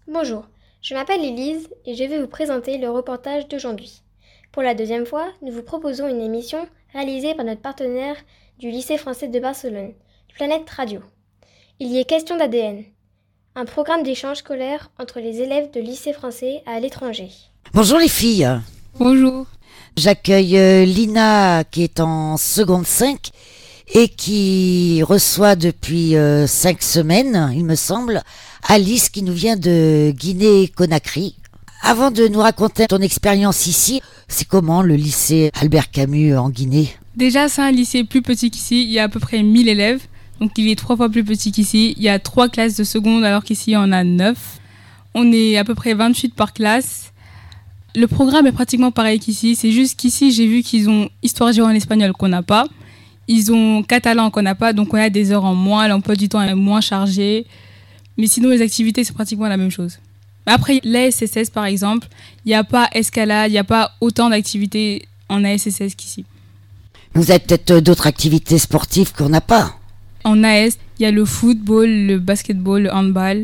Bonjour, je m'appelle Élise et je vais vous présenter le reportage d'aujourd'hui. Pour la deuxième fois, nous vous proposons une émission réalisée par notre partenaire du lycée français de Barcelone, Planète Radio. Il y est question d'ADN, un programme d'échange scolaire entre les élèves de lycée français à l'étranger. Bonjour les filles. Bonjour. J'accueille Lina qui est en seconde 5 et qui reçoit depuis 5 semaines, il me semble, Alice qui nous vient de Guinée-Conakry. Avant de nous raconter ton expérience ici, c'est comment le lycée Albert Camus en Guinée ? Déjà, c'est un lycée plus petit qu'ici. Il y a à peu près 1000 élèves. Donc, il est 3 fois plus petit qu'ici. Il y a 3 classes de seconde alors qu'ici, il y en a 9. On est à peu près 28 par classe. Le programme est pratiquement pareil qu'ici. C'est juste qu'ici, j'ai vu qu'ils ont histoire géo en espagnol qu'on n'a pas. Ils ont catalan qu'on n'a pas. Donc, on a des heures en moins. L'emploi du temps est moins chargé. Mais sinon, les activités, c'est pratiquement la même chose. Après, l'ASSS, par exemple, il n'y a pas escalade, il n'y a pas autant d'activités en ASSS qu'ici. Vous avez peut-être d'autres activités sportives qu'on n'a pas. En AS, il y a le football, le basketball, le handball.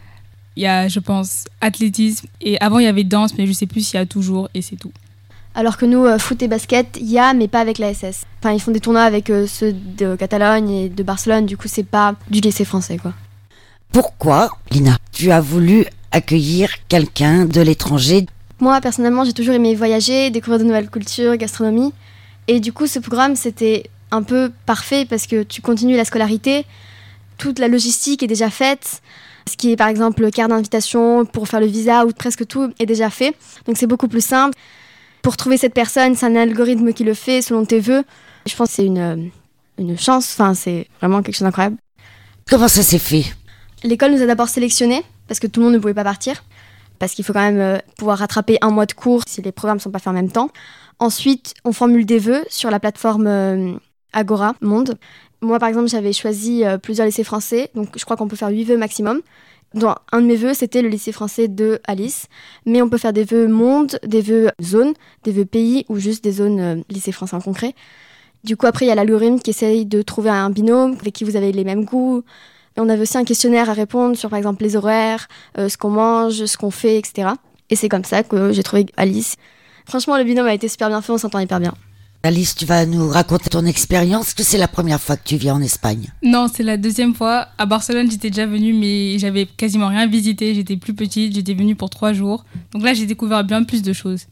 Il y a, je pense, athlétisme. Et avant, il y avait danse, mais je ne sais plus s'il y a toujours, et c'est tout. Alors que nous, foot et basket, il y a, mais pas avec l'ASS. Enfin, ils font des tournois avec ceux de Catalogne et de Barcelone. Du coup, c'est pas du lycée français, quoi. Pourquoi, Lina, tu as voulu accueillir quelqu'un de l'étranger ? Moi, personnellement, j'ai toujours aimé voyager, découvrir de nouvelles cultures, gastronomie. Et du coup, ce programme, c'était un peu parfait parce que tu continues la scolarité. Toute la logistique est déjà faite. Ce qui est, par exemple, le carte d'invitation pour faire le visa ou presque tout est déjà fait. Donc, c'est beaucoup plus simple. Pour trouver cette personne, c'est un algorithme qui le fait selon tes vœux. Je pense que c'est une chance. Enfin, c'est vraiment quelque chose d'incroyable. Comment ça s'est fait ? L'école nous a d'abord sélectionnés parce que tout le monde ne pouvait pas partir. Parce qu'il faut quand même pouvoir rattraper un mois de cours si les programmes ne sont pas faits en même temps. Ensuite, on formule des vœux sur la plateforme Agora Monde. Moi, par exemple, j'avais choisi plusieurs lycées français. Donc, je crois qu'on peut faire 8 vœux maximum. Dont un de mes vœux, c'était le lycée français de Alice. Mais on peut faire des vœux monde, des vœux zone, des vœux pays ou juste des zones lycée français en concret. Du coup, après, il y a l'algorithme qui essaye de trouver un binôme avec qui vous avez les mêmes goûts. Et on avait aussi un questionnaire à répondre sur, par exemple, les horaires, ce qu'on mange, ce qu'on fait, etc. Et c'est comme ça que j'ai trouvé Alice. Franchement, le binôme a été super bien fait, on s'entend hyper bien. Alice, tu vas nous raconter ton expérience. Est-ce que c'est la première fois que tu viens en Espagne ? Non, c'est la deuxième fois. À Barcelone, j'étais déjà venue, mais j'avais quasiment rien visité. J'étais plus petite, j'étais venue pour 3 jours. Donc là, j'ai découvert bien plus de choses.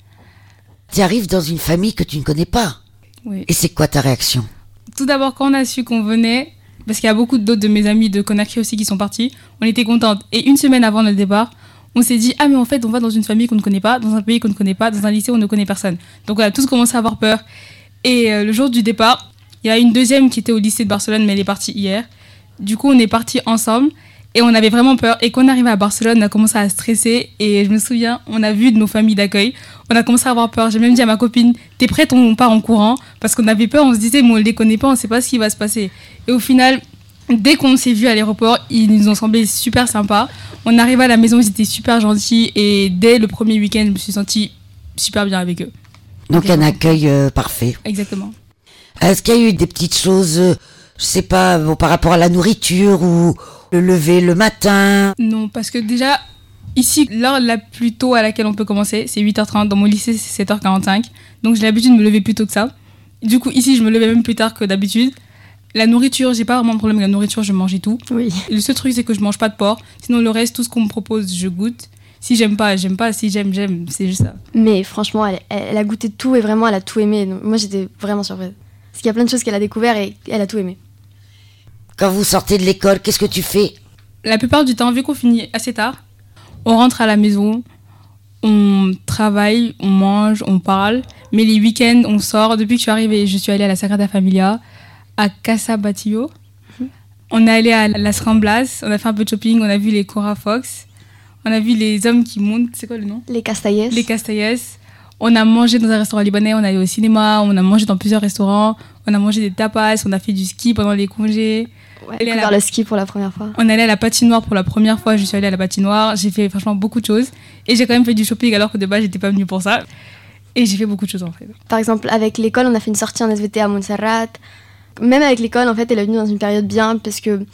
Tu arrives dans une famille que tu ne connais pas. Oui. Et c'est quoi ta réaction ? Tout d'abord, quand on a su qu'on venait, parce qu'il y a beaucoup d'autres de mes amis de Conakry aussi qui sont partis, on était contentes. Et une semaine avant notre départ, on s'est dit « Ah mais en fait, on va dans une famille qu'on ne connaît pas, dans un pays qu'on ne connaît pas, dans un lycée où on ne connaît personne. » Donc on a tous commencé à avoir peur. Et le jour du départ, il y a une deuxième qui était au lycée de Barcelone, mais elle est partie hier. Du coup, on est partis ensemble et on avait vraiment peur. Et quand on est arrivé à Barcelone, on a commencé à stresser. Et je me souviens, on a vu de nos familles d'accueil. On a commencé à avoir peur. J'ai même dit à ma copine « T'es prête, on part en courant ?» Parce qu'on avait peur, on se disait « Mais on ne les connaît pas, on ne sait pas ce qui va se passer. » Et au final, dès qu'on s'est vus à l'aéroport, ils nous ont semblé super sympas. On arrivait à la maison, ils étaient super gentils. Et dès le premier week-end, je me suis sentie super bien avec eux. Donc un accueil parfait. Exactement. Est-ce qu'il y a eu des petites choses, je sais pas, par rapport à la nourriture ou le lever le matin ? Non, parce que déjà, ici, l'heure la plus tôt à laquelle on peut commencer, c'est 8h30. Dans mon lycée, c'est 7h45. Donc j'ai l'habitude de me lever plus tôt que ça. Du coup, ici, je me levais même plus tard que d'habitude. La nourriture, j'ai pas vraiment de problème avec la nourriture, je mangeais tout. Oui. Le seul truc, c'est que je mange pas de porc. Sinon, le reste, tout ce qu'on me propose, je goûte. Si j'aime pas, j'aime pas. Si j'aime, j'aime. C'est juste ça. Mais franchement, elle a goûté tout et vraiment, elle a tout aimé. Donc, moi, j'étais vraiment surprise. Parce qu'il y a plein de choses qu'elle a découvert et elle a tout aimé. Quand vous sortez de l'école, qu'est-ce que tu fais ? La plupart du temps, vu qu'on finit assez tard, on rentre à la maison, on travaille, on mange, on parle. Mais les week-ends, on sort. Depuis que je suis arrivée, je suis allée à la Sagrada Familia, à Casa Batillo. On est allé à Las Ramblas, on a fait un peu de shopping, on a vu les Cora Fox. On a vu les hommes qui montent, c'est quoi le nom ? Les Castailles. Les Castailles. On a mangé dans un restaurant libanais, on est allé au cinéma, on a mangé dans plusieurs restaurants, on a mangé des tapas, on a fait du ski pendant les congés. Ouais, découvert le ski pour la première fois. On est allé à la patinoire pour la première fois, je suis allée à la patinoire, j'ai fait franchement beaucoup de choses. Et j'ai quand même fait du shopping alors que de base, j'étais pas venue pour ça. Et j'ai fait beaucoup de choses en fait. Par exemple, avec l'école, on a fait une sortie en SVT à Montserrat. Même avec l'école, en fait, elle est venue dans une période bien parce que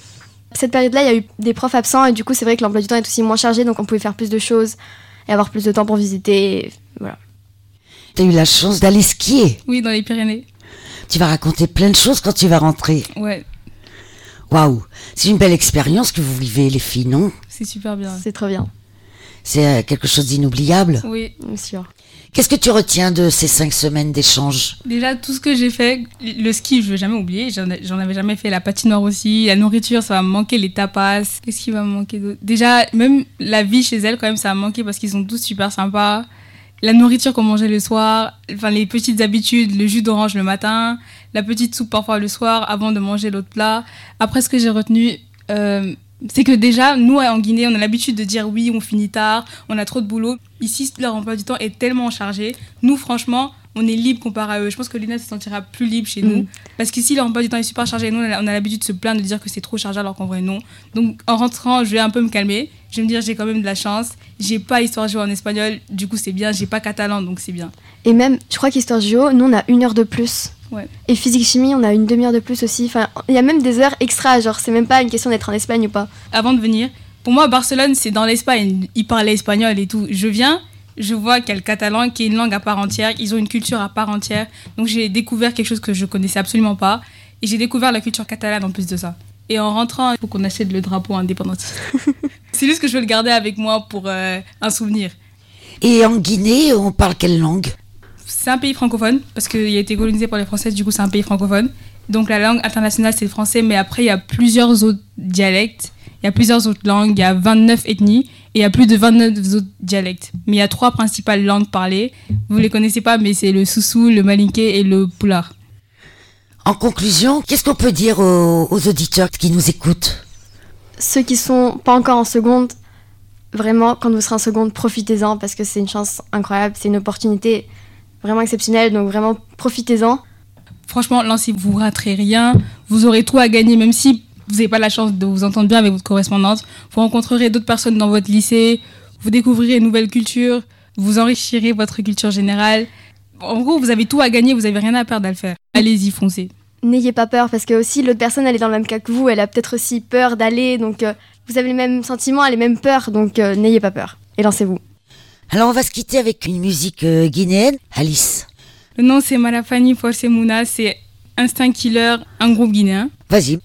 Cette période-là, il y a eu des profs absents et du coup, c'est vrai que l'emploi du temps est aussi moins chargé, donc on pouvait faire plus de choses et avoir plus de temps pour visiter. Et voilà. T'as eu la chance d'aller skier. Oui, dans les Pyrénées. Tu vas raconter plein de choses quand tu vas rentrer. Ouais, Waouh, c'est une belle expérience que vous vivez, les filles, non? c'est super bien. C'est trop bien, C'est quelque chose d'inoubliable. Oui. bien sûr. Qu'est-ce que tu retiens de ces 5 semaines d'échange? Déjà, tout ce que j'ai fait, le ski, je ne vais jamais oublier. J'en avais jamais fait. La patinoire aussi. La nourriture, ça va me manquer. Les tapas. Qu'est-ce qui va me manquer d'autre? Déjà, même la vie chez elle, quand même, ça va me manquer parce qu'ils sont tous super sympas. La nourriture qu'on mangeait le soir. Enfin, les petites habitudes. Le jus d'orange le matin. La petite soupe parfois le soir avant de manger l'autre plat. Après, ce que j'ai retenu, c'est que déjà, nous, en Guinée, on a l'habitude de dire oui, on finit tard, on a trop de boulot. Ici, leur emploi du temps est tellement chargé. Nous, franchement, on est libre comparé à eux. Je pense que Lina se sentira plus libre chez nous. Parce qu'ici, leur emploi du temps est super chargé. Nous, on a l'habitude de se plaindre, de dire que c'est trop chargé alors qu'en vrai, non. Donc, en rentrant, je vais un peu me calmer. Je vais me dire, j'ai quand même de la chance. J'ai pas histoire géo en espagnol. Du coup, c'est bien. J'ai pas catalan, donc c'est bien. Et même, je crois qu'histoire géo, nous, on a 1 heure de plus. Ouais. Et physique-chimie, on a une demi-heure de plus aussi. Enfin, il y a même des heures extra. Genre, c'est même pas une question d'être en Espagne ou pas. Avant de venir, pour moi, Barcelone, c'est dans l'Espagne. Ils parlaient espagnol et tout. Je viens, je vois qu'il y a le catalan qui est une langue à part entière. Ils ont une culture à part entière. Donc, j'ai découvert quelque chose que je connaissais absolument pas. Et j'ai découvert la culture catalane en plus de ça. Et en rentrant, il faut qu'on achète le drapeau indépendantiste. C'est juste que je veux le garder avec moi pour un souvenir. Et en Guinée, on parle quelle langue? C'est un pays francophone, parce qu'il a été colonisé par les Français, du coup c'est un pays francophone. Donc la langue internationale c'est le français, mais après il y a plusieurs autres dialectes, il y a plusieurs autres langues, il y a 29 ethnies, et il y a plus de 29 autres dialectes. Mais il y a 3 principales langues parlées, vous ne les connaissez pas, mais c'est le soussou, le malinké et le poulard. En conclusion, qu'est-ce qu'on peut dire aux auditeurs qui nous écoutent? Ceux qui sont pas encore en seconde, vraiment, quand vous serez en seconde, profitez-en parce que c'est une chance incroyable, c'est une opportunité vraiment exceptionnelle, donc vraiment profitez-en. Franchement, lancez-vous, vous raterez rien, vous aurez tout à gagner, même si vous n'avez pas la chance de vous entendre bien avec votre correspondante. Vous rencontrerez d'autres personnes dans votre lycée, vous découvrirez une nouvelle culture, vous enrichirez votre culture générale. En gros, vous avez tout à gagner, vous n'avez rien à perdre à le faire. Allez-y, foncez. N'ayez pas peur parce que aussi l'autre personne elle est dans le même cas que vous, elle a peut-être aussi peur d'aller, donc vous avez les mêmes sentiments, les mêmes peurs, donc n'ayez pas peur et lancez-vous. Alors on va se quitter avec une musique guinéenne. Alice, Le nom c'est Marafani Force Mouna, c'est Instinct Killer, un groupe guinéen. vas-y.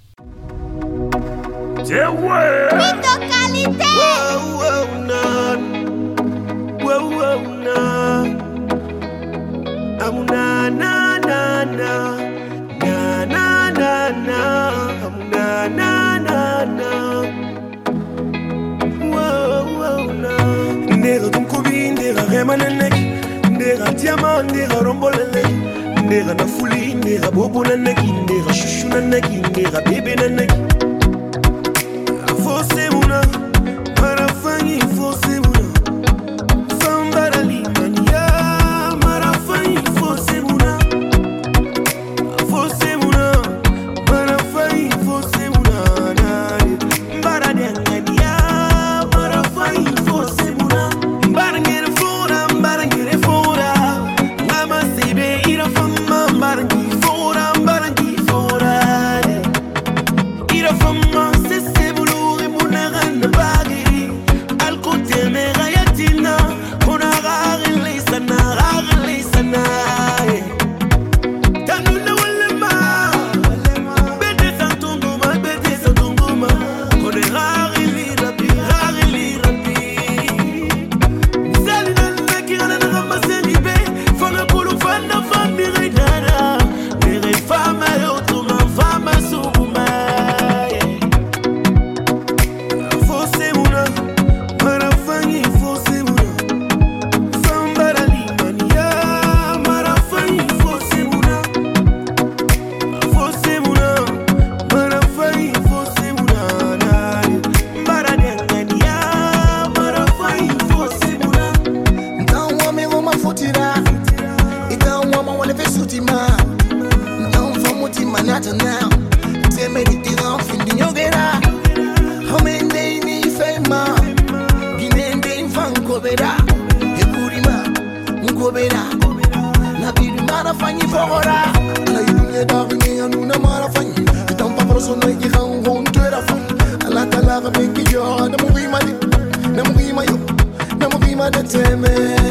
Ndera dumkubi, ndera remaneneki, ndera diamant, ndera romboleleki, ndera nafuli, ndera bobonaneki, ndera shushunaneki, ndera bebenaneki. Force muna, marafanyi force muna, fambarali mania, marafanyi force muna, force muna, marafanyi force muna, mbaradengania, marafanyi force muna, mbarangere fora, ngama sebe ira fama, mbarangi fora, ira fama sese buluri munagana bagi, alkote megayatina, munagari lisana, tanuna walema, bete santunguma, kone rari lirabi, misali nana kirana na ramaseni be, fana kulu fana famire dada, nere fama yotuma, fama suguma. Force muna, marafanyi force muna, fambarali mania, marafanyi force muna, marafanyi force muna, mbaradengania, marafanyi force muna. Então homem uma futira, então homem olha ver sutima, então vamos te manata now. Te meditira fim de yogueira, homem nem ni fema, guiné nem fancobera, ekurima, ngobera, na bibi marafanyi fogora, na yunye darne anuna marafanyi, então pa proso no igi kan honto era fun, la benki yo na murima yo na murima de teme